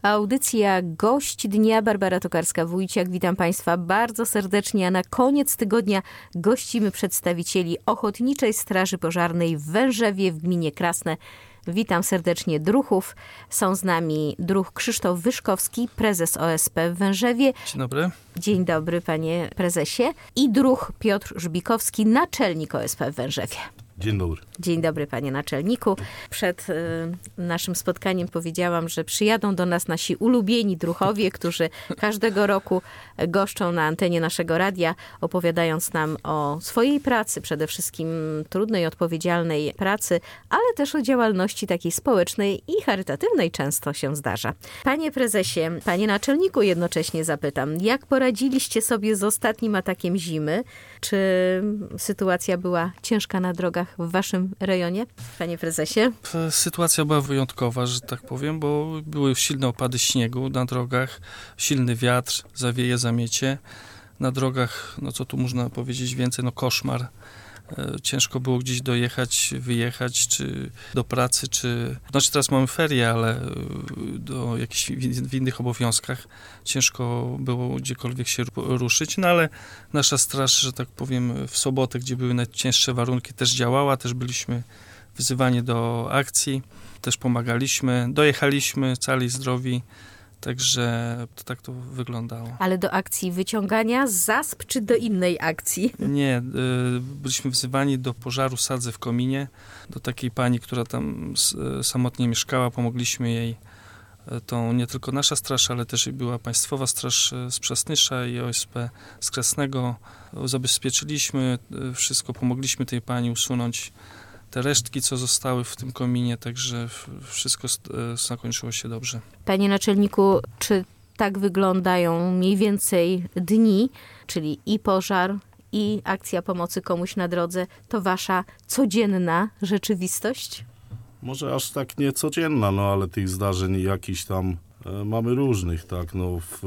Audycja Gość Dnia. Barbara Tokarska-Wójciak. Witam Państwa bardzo serdecznie, a na koniec tygodnia gościmy przedstawicieli Ochotniczej Straży Pożarnej w Wężewie w gminie Krasne. Witam serdecznie druhów. Są z nami druh Krzysztof Wyszkowski, prezes OSP w Wężewie. Dzień dobry. Dzień dobry, panie prezesie. I druh Piotr Żbikowski, naczelnik OSP w Wężewie. Dzień dobry. Dzień dobry, panie naczelniku. Przed naszym spotkaniem powiedziałam, że przyjadą do nas nasi ulubieni druhowie, którzy każdego roku goszczą na antenie naszego radia, opowiadając nam o swojej pracy, przede wszystkim trudnej, odpowiedzialnej pracy, ale też o działalności takiej społecznej i charytatywnej często się zdarza. Panie prezesie, panie naczelniku jednocześnie zapytam, jak poradziliście sobie z ostatnim atakiem zimy? Czy sytuacja była ciężka na drogach w waszym rejonie, panie prezesie? Sytuacja była wyjątkowa, że tak powiem, bo były silne opady śniegu na drogach, silny wiatr, zawieje, zamiecie. Na drogach, no co tu można powiedzieć więcej, no koszmar. Ciężko było gdzieś dojechać, wyjechać, czy do pracy, Znaczy teraz mamy ferie, ale do jakichś w innych obowiązkach ciężko było gdziekolwiek się ruszyć, no ale nasza straż, że tak powiem, w sobotę, gdzie były najcięższe warunki, też działała, też byliśmy wzywani do akcji, też pomagaliśmy, dojechaliśmy cali zdrowi. Także tak to wyglądało. Ale do akcji wyciągania z zasp, czy do innej akcji? Nie, byliśmy wzywani do pożaru sadzy w kominie, do takiej pani, która tam samotnie mieszkała, pomogliśmy jej. To nie tylko nasza straż, ale też i była Państwowa Straż z Przasnysza i OSP z Krasnego. Zabezpieczyliśmy wszystko, pomogliśmy tej pani usunąć te resztki, co zostały w tym kominie, także wszystko zakończyło się dobrze. Panie naczelniku, czy tak wyglądają mniej więcej dni, czyli i pożar, i akcja pomocy komuś na drodze, to wasza codzienna rzeczywistość? Może aż tak nie codzienna, no ale tych zdarzeń jakichś tam mamy różnych, tak. No w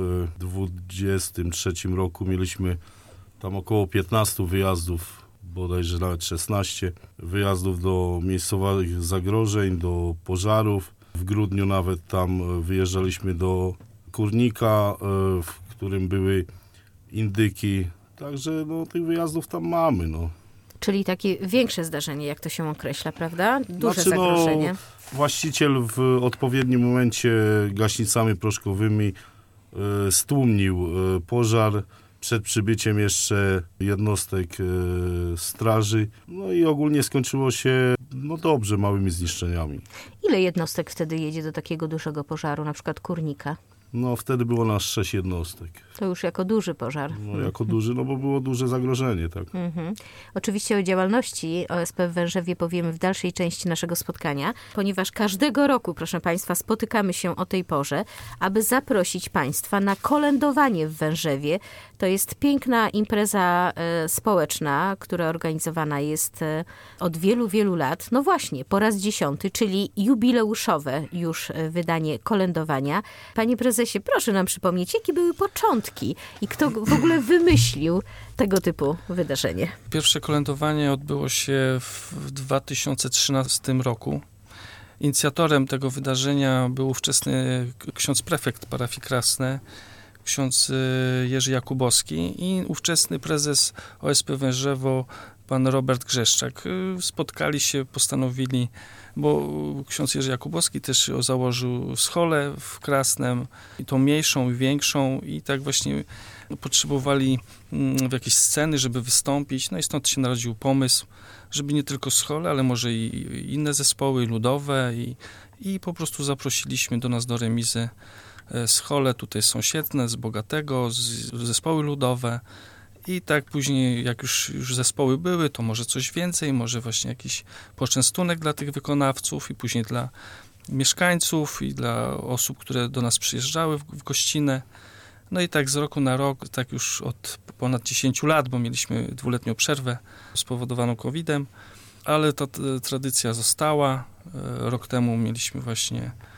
2023 roku mieliśmy tam około 15 wyjazdów, bodajże nawet 16 wyjazdów do miejscowych zagrożeń, do pożarów. W grudniu nawet tam wyjeżdżaliśmy do Kurnika, w którym były indyki. Także no, tych wyjazdów tam mamy. No. Czyli takie większe zdarzenie, jak to się określa, prawda? Duże zagrożenie. No, właściciel w odpowiednim momencie gaśnicami proszkowymi stłumił pożar. Przed przybyciem jeszcze jednostek straży. No i ogólnie skończyło się dobrze, małymi zniszczeniami. Ile jednostek wtedy jedzie do takiego dużego pożaru, na przykład Kurnika? No wtedy było nas 6 jednostek. To już jako duży pożar. No jako duży, no bo było duże zagrożenie, tak. Oczywiście o działalności OSP w Wężewie powiemy w dalszej części naszego spotkania, ponieważ każdego roku, proszę Państwa, spotykamy się o tej porze, aby zaprosić Państwa na kolędowanie w Wężewie. To jest piękna impreza społeczna, która organizowana jest od wielu, wielu lat. No właśnie, po raz 10, czyli jubileuszowe już wydanie kolędowania. Panie prezesie, proszę nam przypomnieć, jakie były początki i kto w ogóle wymyślił tego typu wydarzenie? Pierwsze kolędowanie odbyło się w 2013 roku. Inicjatorem tego wydarzenia był ówczesny ksiądz prefekt parafii Krasne, ksiądz Jerzy Jakubowski i ówczesny prezes OSP Wężewo, pan Robert Grzeszczak. Spotkali się, postanowili, bo ksiądz Jerzy Jakubowski też założył scholę w Krasnem, i tą mniejszą i większą, i tak właśnie potrzebowali w jakieś sceny, żeby wystąpić. No i stąd się narodził pomysł, żeby nie tylko scholę, ale może i inne zespoły ludowe i po prostu zaprosiliśmy do nas do remizy schole tutaj sąsiednie, z Bogatego, zespoły ludowe. I tak później, jak już zespoły były, to może coś więcej, może właśnie jakiś poczęstunek dla tych wykonawców i później dla mieszkańców i dla osób, które do nas przyjeżdżały w gościnę. No i tak z roku na rok, tak już od ponad 10 lat, bo mieliśmy 2-letnią przerwę spowodowaną COVID-em, ale ta tradycja została. Rok temu mieliśmy właśnie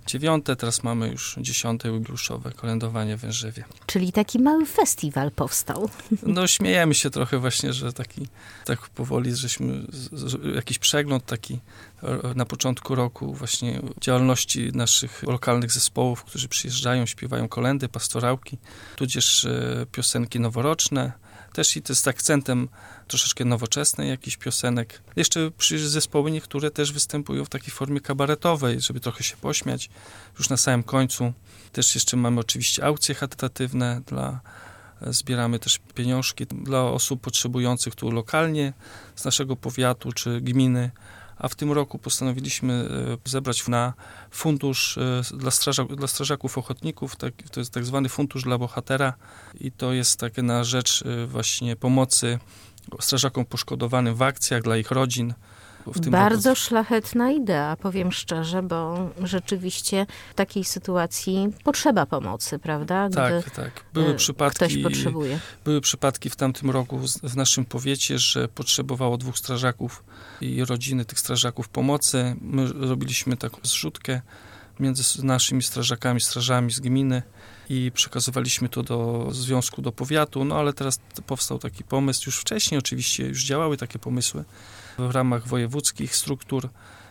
9, teraz mamy już 10. jubileuszowe kolędowanie w Wężewie. Czyli taki mały festiwal powstał. No śmiejemy się trochę właśnie, że tak powoli żeśmy jakiś przegląd taki na początku roku właśnie działalności naszych lokalnych zespołów, którzy przyjeżdżają, śpiewają kolędy, pastorałki, tudzież piosenki noworoczne. Też i to jest z akcentem troszeczkę nowoczesnej jakichś piosenek. Jeszcze zespoły niektóre też występują w takiej formie kabaretowej, żeby trochę się pośmiać. Już na samym końcu też jeszcze mamy oczywiście aukcje charytatywne, zbieramy też pieniążki dla osób potrzebujących tu lokalnie z naszego powiatu czy gminy. A w tym roku postanowiliśmy zebrać na fundusz dla strażaków ochotników, to jest tak zwany fundusz dla bohatera i to jest takie na rzecz właśnie pomocy strażakom poszkodowanym w akcjach, dla ich rodzin. Bardzo szlachetna idea, powiem szczerze, bo rzeczywiście w takiej sytuacji potrzeba pomocy, prawda? Gdy tak. Ktoś potrzebuje. Były przypadki w tamtym roku w naszym powiecie, że potrzebowało 2 strażaków i rodziny tych strażaków pomocy. My robiliśmy taką zrzutkę między naszymi strażami z gminy i przekazywaliśmy to do związku, do powiatu, no ale teraz powstał taki pomysł, już wcześniej oczywiście już działały takie pomysły w ramach wojewódzkich struktur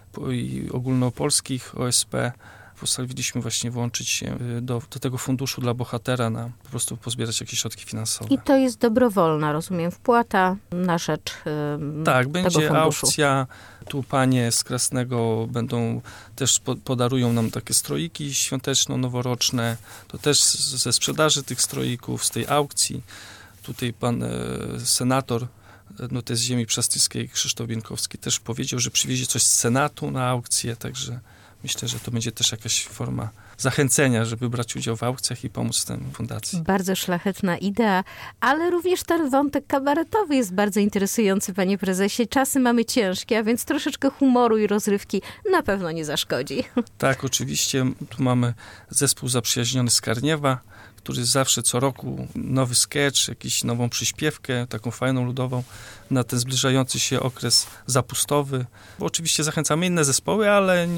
i ogólnopolskich OSP. Postanowiliśmy właśnie włączyć się do tego funduszu dla bohatera na po prostu pozbierać jakieś środki finansowe. I to jest dobrowolna, rozumiem, wpłata na rzecz tak, tego będzie funduszu. aukcja. Tu panie z Krasnego podarują nam takie stroiki świąteczno-noworoczne. To też ze sprzedaży tych stroików, z tej aukcji. Tutaj pan senator to jest z ziemi przestyskiej Krzysztof Bienkowski też powiedział, że przywiezie coś z Senatu na aukcję, także myślę, że to będzie też jakaś forma zachęcenia, żeby brać udział w aukcjach i pomóc tej fundacji. Bardzo szlachetna idea, ale również ten wątek kabaretowy jest bardzo interesujący, panie prezesie. Czasy mamy ciężkie, a więc troszeczkę humoru i rozrywki na pewno nie zaszkodzi. Tak, oczywiście. Tu mamy zespół zaprzyjaźniony z Karniewa, który zawsze co roku nowy sketch, jakąś nową przyśpiewkę, taką fajną, ludową, na ten zbliżający się okres zapustowy. Bo oczywiście zachęcamy inne zespoły, ale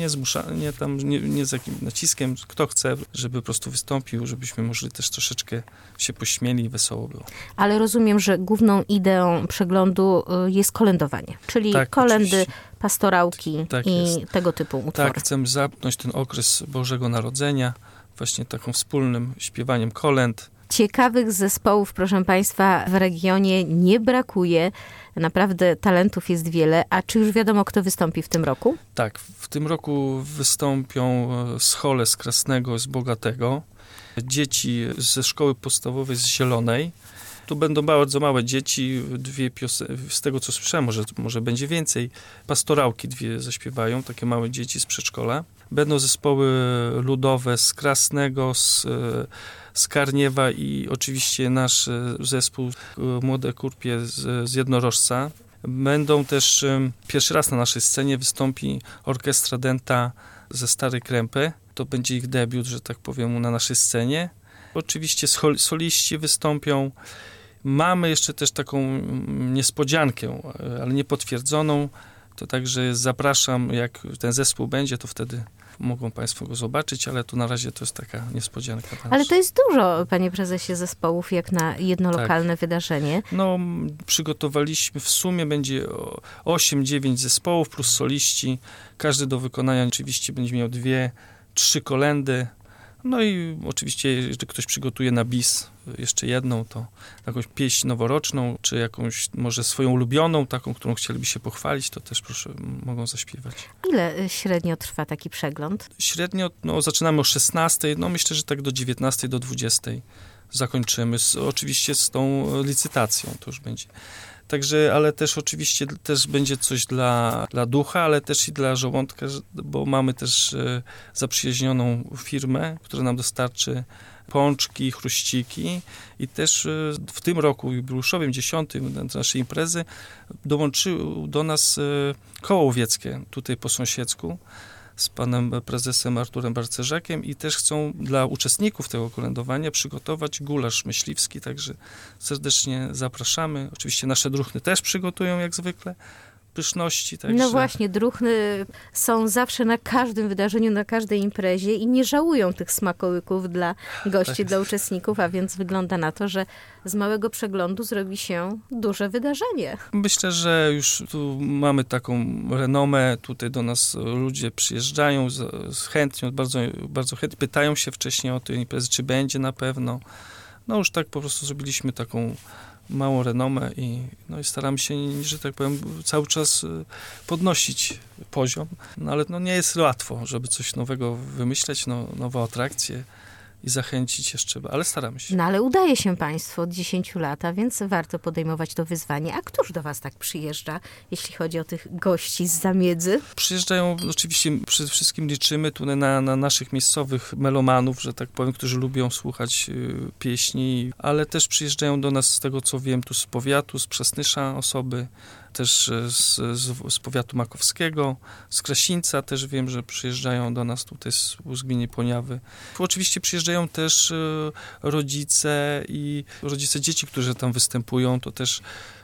nie z jakim naciskiem. Kto chce, żeby po prostu wystąpił, żebyśmy mogli też troszeczkę się pośmieli i wesoło było. Ale rozumiem, że główną ideą przeglądu jest kolędowanie, czyli tak, kolędy, oczywiście. Pastorałki tego typu utwory. Tak, chcemy zamknąć ten okres Bożego Narodzenia właśnie takim wspólnym śpiewaniem kolęd. Ciekawych zespołów, proszę państwa, w regionie nie brakuje. Naprawdę talentów jest wiele. A czy już wiadomo, kto wystąpi w tym roku? Tak, w tym roku wystąpią schole z Krasnego, z Bogatego, dzieci ze szkoły podstawowej z Zielonej. Tu będą bardzo małe dzieci, 2 piosenki, z tego co słyszałem, może będzie więcej. Pastorałki 2 zaśpiewają, takie małe dzieci z przedszkola. Będą zespoły ludowe z Krasnego, z Karniewa i oczywiście nasz zespół Młode Kurpie z Jednorożca. Będą też, pierwszy raz na naszej scenie wystąpi orkiestra Dęta ze Starej Krępy. To będzie ich debiut, że tak powiem, na naszej scenie. Oczywiście soliści wystąpią. Mamy jeszcze też taką niespodziankę, ale niepotwierdzoną. To także zapraszam, jak ten zespół będzie, to wtedy mogą państwo go zobaczyć, ale tu na razie to jest taka niespodzianka. Ale to jest dużo, panie prezesie, zespołów jak na jedno lokalne wydarzenie. No, przygotowaliśmy, w sumie będzie 8-9 zespołów plus soliści. Każdy do wykonania oczywiście będzie miał 2-3 kolędy. No i oczywiście, jeżeli ktoś przygotuje na bis jeszcze jedną, to jakąś pieśń noworoczną, czy jakąś może swoją ulubioną, taką, którą chcieliby się pochwalić, to też proszę, mogą zaśpiewać. Ile średnio trwa taki przegląd? Średnio, zaczynamy o 16, myślę, że tak do 19, do 20 zakończymy. Oczywiście z tą licytacją to już będzie. Także, ale też oczywiście też będzie coś dla ducha, ale też i dla żołądka, bo mamy też zaprzyjaźnioną firmę, która nam dostarczy pączki, chruściki i też w tym roku jubileuszowym 10. naszej imprezy dołączył do nas koło łowieckie tutaj po sąsiedzku z panem prezesem Arturem Barcerzakiem i też chcą dla uczestników tego kolędowania przygotować gulasz myśliwski, także serdecznie zapraszamy. Oczywiście nasze druchny też przygotują jak zwykle pyszności. Także... No właśnie, Druhny są zawsze na każdym wydarzeniu, na każdej imprezie i nie żałują tych smakołyków dla gości, dla uczestników, a więc wygląda na to, że z małego przeglądu zrobi się duże wydarzenie. Myślę, że już tu mamy taką renomę, tutaj do nas ludzie przyjeżdżają chętnie, bardzo chętnie, pytają się wcześniej o tę imprezę, czy będzie na pewno. No już tak po prostu zrobiliśmy taką małą renomę i staramy się, że tak powiem, cały czas podnosić poziom. No ale nie jest łatwo, żeby coś nowego wymyśleć, nowe atrakcje i zachęcić jeszcze, ale staramy się. No ale udaje się Państwu od 10 lat, a więc warto podejmować to wyzwanie. A któż do Was tak przyjeżdża, jeśli chodzi o tych gości z zamiedzy? Przyjeżdżają, oczywiście przede wszystkim liczymy tu na naszych miejscowych melomanów, że tak powiem, którzy lubią słuchać pieśni, ale też przyjeżdżają do nas, z tego co wiem, tu z powiatu, z Przasnysza osoby, też z powiatu makowskiego, z Krasińca też wiem, że przyjeżdżają do nas tutaj z gminy Poniawy. Oczywiście przyjeżdżają też rodzice i rodzice dzieci, którzy tam występują, to też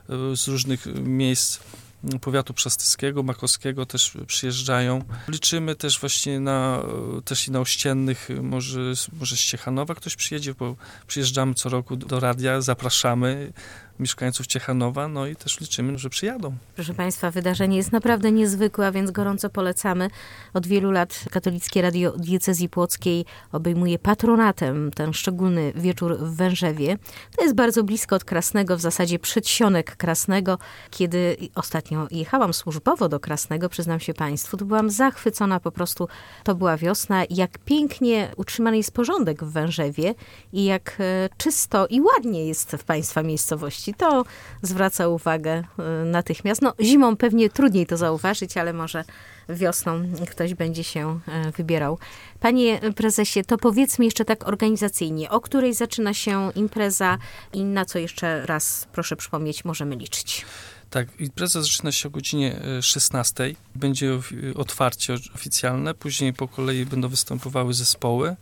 z różnych miejsc powiatu przasnyskiego, makowskiego też przyjeżdżają. Liczymy też właśnie też i na ościennych, może z Ciechanowa ktoś przyjedzie, bo przyjeżdżamy co roku do radia, zapraszamy mieszkańców Ciechanowa, no i też liczymy, że przyjadą. Proszę Państwa, wydarzenie jest naprawdę niezwykłe, a więc gorąco polecamy. Od wielu lat Katolickie Radio Diecezji Płockiej obejmuje patronatem ten szczególny wieczór w Wężewie. To jest bardzo blisko od Krasnego, w zasadzie przedsionek Krasnego. Kiedy ostatnio jechałam służbowo do Krasnego, przyznam się Państwu, to byłam zachwycona po prostu. To była wiosna, jak pięknie utrzymany jest porządek w Wężewie i jak czysto i ładnie jest w Państwa miejscowości. To zwraca uwagę natychmiast. Zimą pewnie trudniej to zauważyć, ale może wiosną ktoś będzie się wybierał. Panie prezesie, to powiedzmy jeszcze tak organizacyjnie, o której zaczyna się impreza i na co jeszcze raz, proszę przypomnieć, możemy liczyć. Tak, impreza zaczyna się o godzinie 16. Będzie otwarcie oficjalne, później po kolei będą występowały zespoły.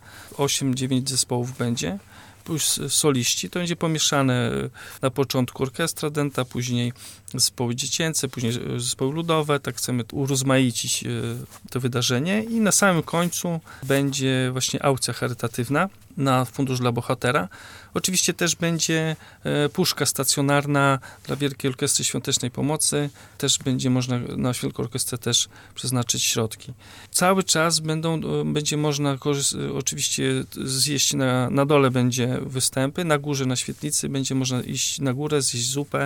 8-9 zespołów będzie. Plus soliści, to będzie pomieszane na początku orkiestra dęta, później zespoły dziecięce, później zespoły ludowe, tak chcemy urozmaicić to wydarzenie i na samym końcu będzie właśnie aukcja charytatywna na Fundusz dla Bohatera. Oczywiście też będzie puszka stacjonarna dla Wielkiej Orkiestry Świątecznej Pomocy. Też będzie można na Wielką Orkiestrę też przeznaczyć środki. Cały czas będzie można oczywiście zjeść na dole będzie występy, na górze na świetlicy będzie można iść na górę, zjeść zupę,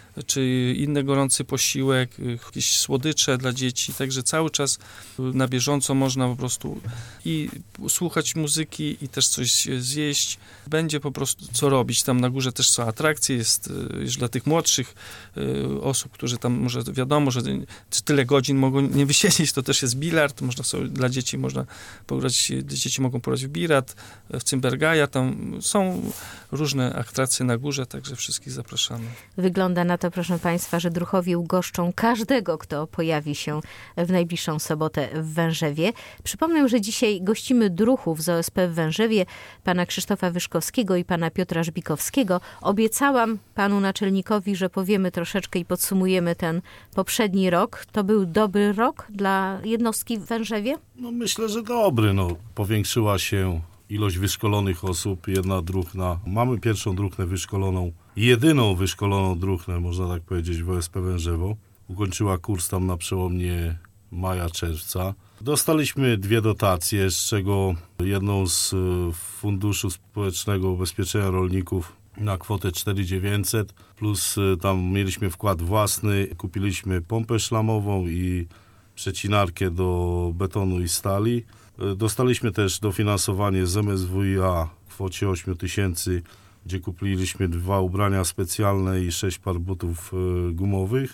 czy inny gorący posiłek, jakieś słodycze dla dzieci, także cały czas na bieżąco można po prostu i słuchać muzyki i też coś zjeść. Będzie po prostu co robić. Tam na górze też są atrakcje, jest już dla tych młodszych osób, którzy tam może wiadomo, że tyle godzin mogą nie wysiedzieć, to też jest bilard, można sobie dla dzieci można pograć, dzieci mogą pograć w birat, w cymbergaja, tam są różne atrakcje na górze, także wszystkich zapraszamy. Wygląda na to, proszę Państwa, że Druhowie ugoszczą każdego, kto pojawi się w najbliższą sobotę w Wężewie. Przypomnę, że dzisiaj gościmy Druhów z OSP w Wężewie, pana Krzysztofa Wyszkowskiego i pana Piotra Żbikowskiego. Obiecałam panu naczelnikowi, że powiemy troszeczkę i podsumujemy ten poprzedni rok. To był dobry rok dla jednostki w Wężewie? Myślę, że dobry. Powiększyła się ilość wyszkolonych osób, jedna druhna. Mamy pierwszą druhnę wyszkoloną, jedyną wyszkoloną druhnę, można tak powiedzieć, w OSP Wężewo. Ukończyła kurs tam na przełomie maja-czerwca. Dostaliśmy 2 dotacje, z czego jedną z Funduszu Społecznego Ubezpieczenia Rolników na kwotę 4900, plus tam mieliśmy wkład własny, kupiliśmy pompę szlamową i przecinarkę do betonu i stali. Dostaliśmy też dofinansowanie z MSWiA w kwocie 8000, gdzie kupiliśmy 2 ubrania specjalne i 6 par butów gumowych.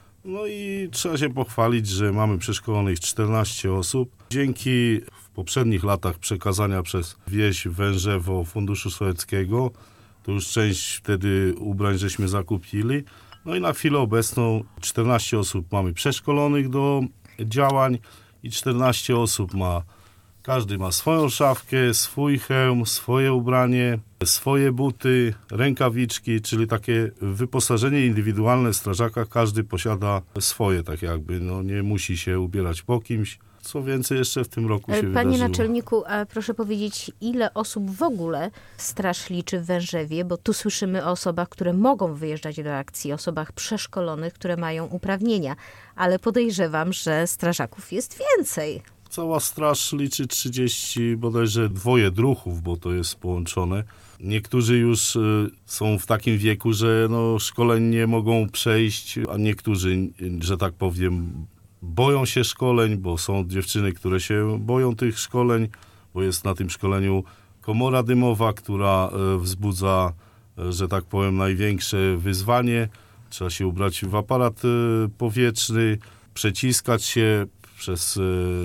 I trzeba się pochwalić, że mamy przeszkolonych 14 osób. Dzięki w poprzednich latach przekazania przez wieś Wężewo Funduszu Sołeckiego, to już część wtedy ubrań żeśmy zakupili. I na chwilę obecną 14 osób mamy przeszkolonych do działań i 14 osób ma Każdy ma swoją szafkę, swój hełm, swoje ubranie, swoje buty, rękawiczki, czyli takie wyposażenie indywidualne strażaka. Każdy posiada swoje, tak jakby, no nie musi się ubierać po kimś. Co więcej jeszcze w tym roku się Panie wydarzyło. naczelniku, a proszę powiedzieć, ile osób w ogóle straż liczy w Wężewie? Bo tu słyszymy o osobach, które mogą wyjeżdżać do akcji, osobach przeszkolonych, które mają uprawnienia, ale podejrzewam, że strażaków jest więcej. Cała straż liczy 30, bodajże 2 druhów, bo to jest połączone. Niektórzy już są w takim wieku, że no, szkoleń nie mogą przejść, a niektórzy, że tak powiem, boją się szkoleń, bo są dziewczyny, które się boją tych szkoleń, bo jest na tym szkoleniu komora dymowa, która wzbudza, że tak powiem, największe wyzwanie. Trzeba się ubrać w aparat powietrzny, przeciskać się przez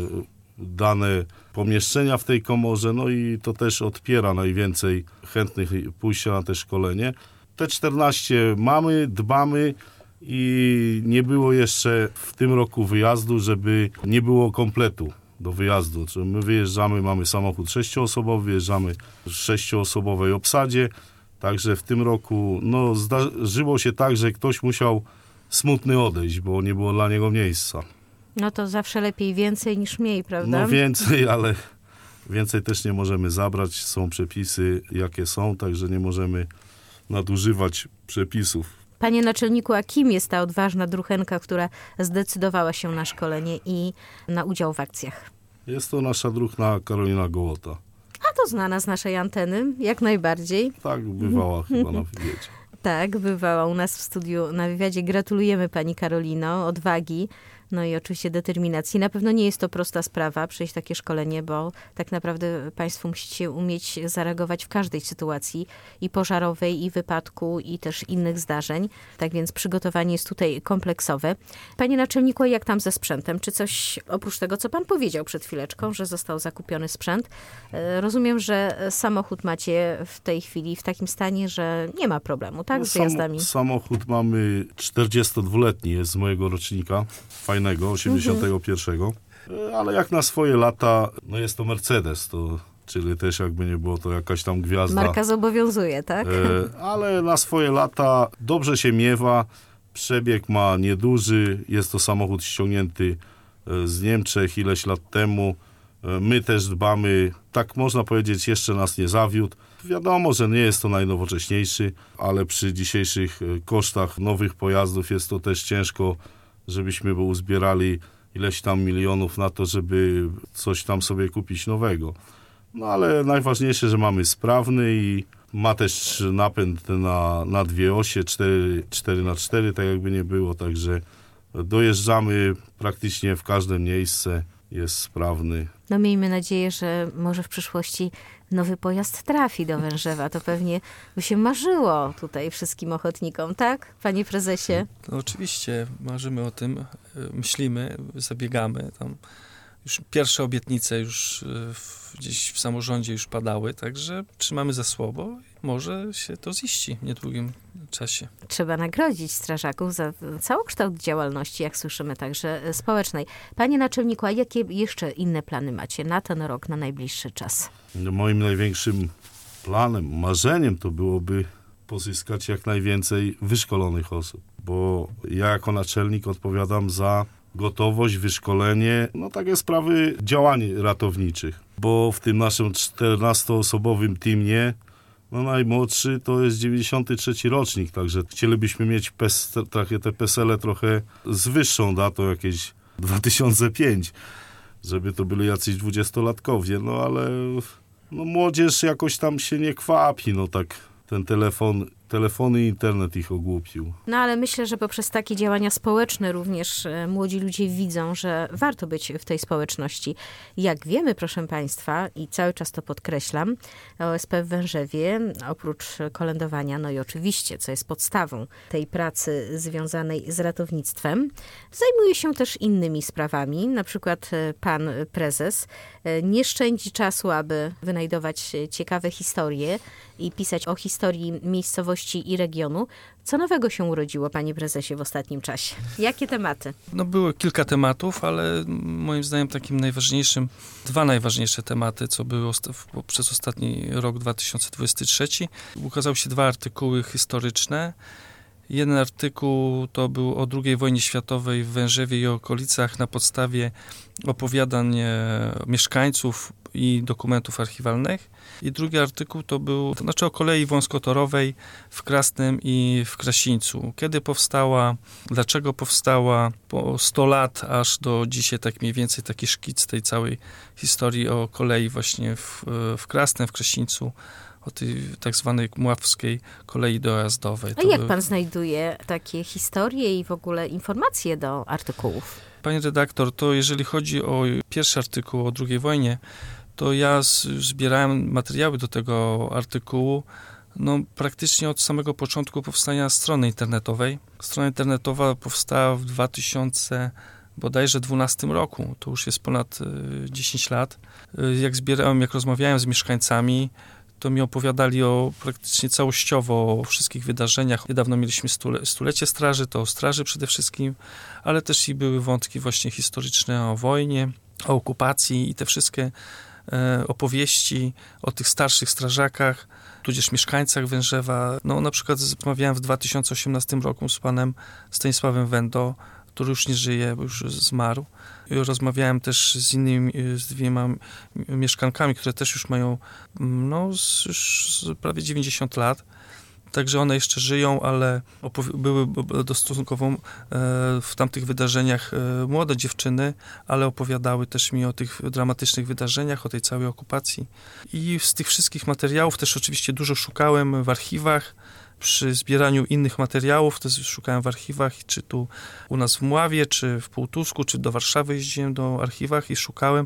dane pomieszczenia w tej komorze, no i to też odpiera najwięcej chętnych pójścia na te szkolenie. Te 14 mamy, dbamy i nie było jeszcze w tym roku wyjazdu, żeby nie było kompletu do wyjazdu. Czyli my wyjeżdżamy, mamy samochód 6-osobowy, wyjeżdżamy w 6-osobowej obsadzie, także w tym roku no, zdarzyło się tak, że ktoś musiał smutny odejść, bo nie było dla niego miejsca. No to zawsze lepiej więcej niż mniej, prawda? No więcej, ale więcej też nie możemy zabrać. Są przepisy, jakie są, także nie możemy nadużywać przepisów. Panie naczelniku, a kim jest ta odważna druchenka, która zdecydowała się na szkolenie i na udział w akcjach? Jest to nasza druhna Karolina Gołota. A to znana z naszej anteny, jak najbardziej. Tak, bywała chyba na wywiadzie. Tak, bywała u nas w studiu na wywiadzie. Gratulujemy pani Karolino, odwagi, no i oczywiście determinacji. Na pewno nie jest to prosta sprawa przejść takie szkolenie, bo tak naprawdę państwo musicie umieć zareagować w każdej sytuacji i pożarowej, i wypadku, i też innych zdarzeń. Tak więc przygotowanie jest tutaj kompleksowe. Panie naczelniku, a jak tam ze sprzętem? Czy coś oprócz tego, co pan powiedział przed chwileczką, że został zakupiony sprzęt? Rozumiem, że samochód macie w tej chwili w takim stanie, że nie ma problemu, tak? Z wyjazdami. Samochód mamy 42-letni, jest z mojego rocznika, fajnego, 81. Ale jak na swoje lata, no jest to Mercedes, czyli też jakby nie było to jakaś tam gwiazda. Marka zobowiązuje, tak? Ale na swoje lata dobrze się miewa, przebieg ma nieduży, jest to samochód ściągnięty z Niemczech ileś lat temu. My też dbamy, tak można powiedzieć, jeszcze nas nie zawiódł. Wiadomo, że nie jest to najnowocześniejszy, ale przy dzisiejszych kosztach nowych pojazdów jest to też ciężko, żebyśmy uzbierali ileś tam milionów na to, żeby coś tam sobie kupić nowego. No ale najważniejsze, że mamy sprawny i ma też napęd na 2 osie, 4x4, tak jakby nie było, także dojeżdżamy praktycznie w każde miejsce, jest sprawny. No miejmy nadzieję, że może w przyszłości nowy pojazd trafi do Wężewa. To pewnie by się marzyło tutaj wszystkim ochotnikom, tak, panie prezesie? No, oczywiście marzymy o tym, myślimy, zabiegamy. Tam już pierwsze obietnice już gdzieś w samorządzie już padały, także trzymamy za słowo. Może się to ziści w niedługim czasie. Trzeba nagrodzić strażaków za całokształt działalności, jak słyszymy, także społecznej. Panie naczelniku, a jakie jeszcze inne plany macie na ten rok, na najbliższy czas? Moim największym planem, marzeniem to byłoby pozyskać jak najwięcej wyszkolonych osób, bo ja jako naczelnik odpowiadam za gotowość, wyszkolenie, no takie sprawy działań ratowniczych, bo w tym naszym 14-osobowym teamie no najmłodszy to jest 93 rocznik, także chcielibyśmy mieć te PESEL-e trochę z wyższą datą, jakieś 2005, żeby to byli jacyś 20-latkowie, no ale no młodzież jakoś tam się nie kwapi, no tak ten telefony i internet ich ogłupił. No ale myślę, że poprzez takie działania społeczne również młodzi ludzie widzą, że warto być w tej społeczności. Jak wiemy, proszę państwa, i cały czas to podkreślam, OSP w Wężewie, oprócz kolędowania, no i oczywiście, co jest podstawą tej pracy związanej z ratownictwem, zajmuje się też innymi sprawami. Na przykład pan prezes nie szczędzi czasu, aby wynajdować ciekawe historie i pisać o historii miejscowości miejscowości i regionu. Co nowego się urodziło, panie prezesie, w ostatnim czasie? Jakie tematy? No było kilka tematów, ale moim zdaniem takim najważniejszym, dwa najważniejsze tematy, co były przez ostatni rok 2023. Ukazały się dwa artykuły historyczne. Jeden artykuł to był o II wojnie światowej w Wężewie i okolicach na podstawie opowiadań mieszkańców i dokumentów archiwalnych. I drugi artykuł to był, o kolei wąskotorowej w Krasnem i w Krasińcu. Kiedy powstała, dlaczego powstała, po 100 lat aż do dzisiaj tak mniej więcej taki szkic tej całej historii o kolei właśnie w Krasnem, w Krasińcu, o tej tak zwanej mławskiej kolei dojazdowej. A jak pan znajduje takie historie i w ogóle informacje do artykułów? Pani redaktor, to jeżeli chodzi o pierwszy artykuł o II wojnie, to ja zbierałem materiały do tego artykułu praktycznie od samego początku powstania strony internetowej. Strona internetowa powstała w 2012 roku. To już jest ponad 10 lat. Jak rozmawiałem z mieszkańcami, to mi opowiadali praktycznie całościowo o wszystkich wydarzeniach. Niedawno mieliśmy stulecie straży, to o straży przede wszystkim, ale też i były wątki właśnie historyczne o wojnie, o okupacji i te wszystkie opowieści o tych starszych strażakach, tudzież mieszkańcach Wężewa. Na przykład rozmawiałem w 2018 roku z panem Stanisławem Wendo, który już nie żyje, bo już zmarł. Rozmawiałem też z dwiema mieszkankami, które też już mają już prawie 90 lat. Także one jeszcze żyją, ale były stosunkowo w tamtych wydarzeniach młode dziewczyny, ale opowiadały też mi o tych dramatycznych wydarzeniach, o tej całej okupacji. I z tych wszystkich materiałów też oczywiście dużo szukałem w archiwach. Przy zbieraniu innych materiałów, to szukałem w archiwach, czy tu u nas w Mławie, czy w Półtusku, czy do Warszawy jeździłem do archiwach i szukałem.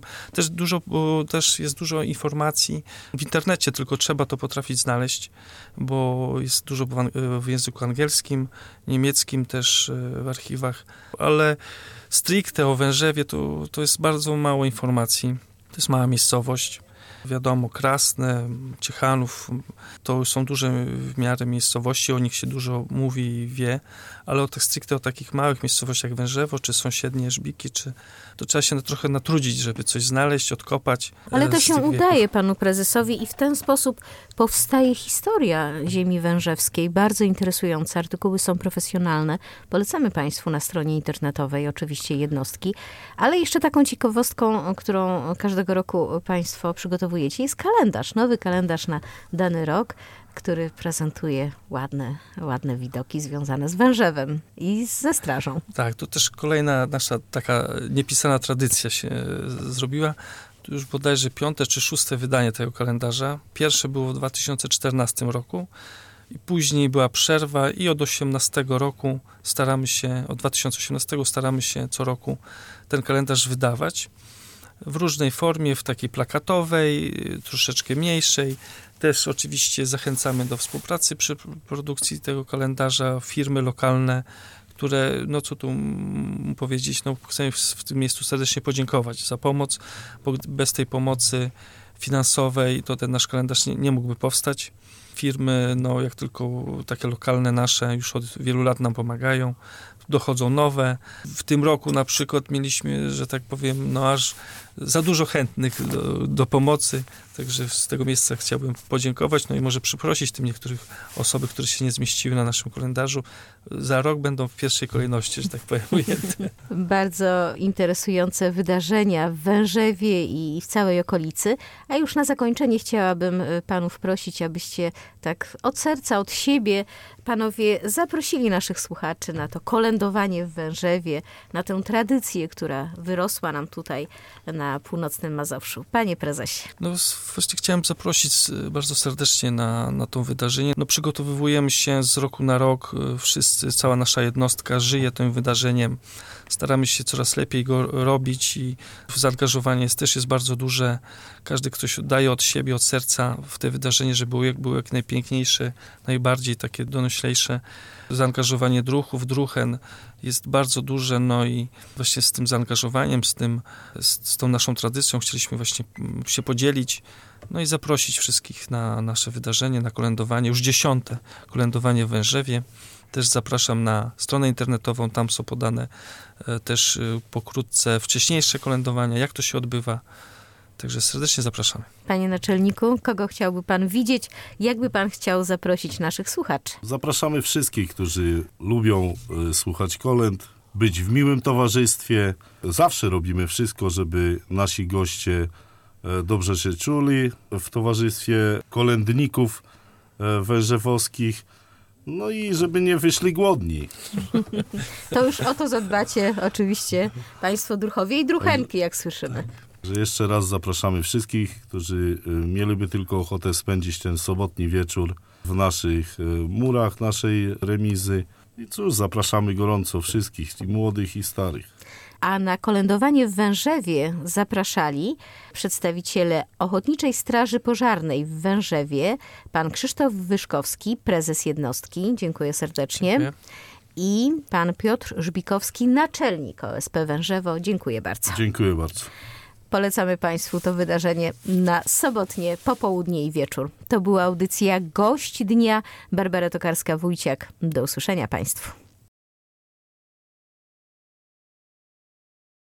Też jest dużo informacji w internecie, tylko trzeba to potrafić znaleźć, bo jest dużo w języku angielskim, niemieckim też w archiwach, ale stricte o Wężewie to jest bardzo mało informacji. To jest mała miejscowość. Wiadomo, Krasne, Ciechanów, to są duże w miarę miejscowości, o nich się dużo mówi i wie, ale o takich małych miejscowościach jak Wężewo, czy sąsiednie Żbiki, to trzeba się trochę natrudzić, żeby coś znaleźć, odkopać. Ale to się udaje panu prezesowi i w ten sposób powstaje historia ziemi wężewskiej, bardzo interesująca. Artykuły są profesjonalne. Polecamy państwu na stronie internetowej oczywiście jednostki, ale jeszcze taką ciekawostką, którą każdego roku państwo przygotowujecie, jest kalendarz, nowy kalendarz na dany rok, który prezentuje ładne widoki związane z Wężewem i ze strażą. Tak, to też kolejna nasza taka niepisana tradycja się zrobiła. To już bodajże 5. czy 6. wydanie tego kalendarza. Pierwsze było w 2014 roku i później była przerwa i od 2018 roku staramy się co roku ten kalendarz wydawać. W różnej formie, w takiej plakatowej, troszeczkę mniejszej. Też oczywiście zachęcamy do współpracy przy produkcji tego kalendarza, firmy lokalne, które, co tu powiedzieć, chcę w tym miejscu serdecznie podziękować za pomoc, bo bez tej pomocy finansowej to ten nasz kalendarz nie mógłby powstać. Firmy, jak tylko takie lokalne nasze, już od wielu lat nam pomagają. Dochodzą nowe. W tym roku na przykład mieliśmy, że tak powiem, aż za dużo chętnych do pomocy, także z tego miejsca chciałbym podziękować, i może przeprosić tym niektórych osoby, które się nie zmieściły na naszym kalendarzu. Za rok będą w pierwszej kolejności, że tak powiem, ujęte. Bardzo interesujące wydarzenia w Wężewie i w całej okolicy, a już na zakończenie chciałabym panów prosić, abyście tak od serca, od siebie, panowie zaprosili naszych słuchaczy na to kolędowanie w Wężewie, na tę tradycję, która wyrosła nam tutaj na północnym Mazowszu. Panie prezesie. Właśnie chciałem zaprosić bardzo serdecznie na to wydarzenie. Przygotowujemy się z roku na rok, wszyscy, cała nasza jednostka żyje tym wydarzeniem. Staramy się coraz lepiej go robić i zaangażowanie też jest bardzo duże. Każdy ktoś daje od siebie, od serca w te wydarzenie, żeby było jak najpiękniejsze, najbardziej takie donoślejsze. Zaangażowanie druhów, druhen jest bardzo duże, i właśnie z tym zaangażowaniem, z tą naszą tradycją chcieliśmy właśnie się podzielić No i zaprosić wszystkich na nasze wydarzenie, na kolędowanie, już 10. kolędowanie w Wężewie. Też zapraszam na stronę internetową, tam są podane też pokrótce wcześniejsze kolędowania, jak to się odbywa. Także serdecznie zapraszamy. Panie naczelniku, kogo chciałby pan widzieć? Jakby pan chciał zaprosić naszych słuchaczy? Zapraszamy wszystkich, którzy lubią słuchać kolęd, być w miłym towarzystwie. Zawsze robimy wszystko, żeby nasi goście dobrze się czuli w towarzystwie kolędników wężewowskich. No i żeby nie wyszli głodni. To już o to zadbacie oczywiście państwo druhowie i druchenki, jak słyszymy. Że jeszcze raz zapraszamy wszystkich, którzy mieliby tylko ochotę spędzić ten sobotni wieczór w naszych murach, naszej remizy. I cóż, zapraszamy gorąco wszystkich, i młodych, i starych. A na kolędowanie w Wężewie zapraszali przedstawiciele Ochotniczej Straży Pożarnej w Wężewie, pan Krzysztof Wyszkowski, prezes jednostki, dziękuję serdecznie, Dziękuję. i pan Piotr Żbikowski, naczelnik OSP Wężewo. Dziękuję bardzo. Dziękuję bardzo. Polecamy państwu to wydarzenie na sobotnie popołudnie i wieczór. To była audycja Gość Dnia. Barbara Tokarska-Wójciak. Do usłyszenia państwu.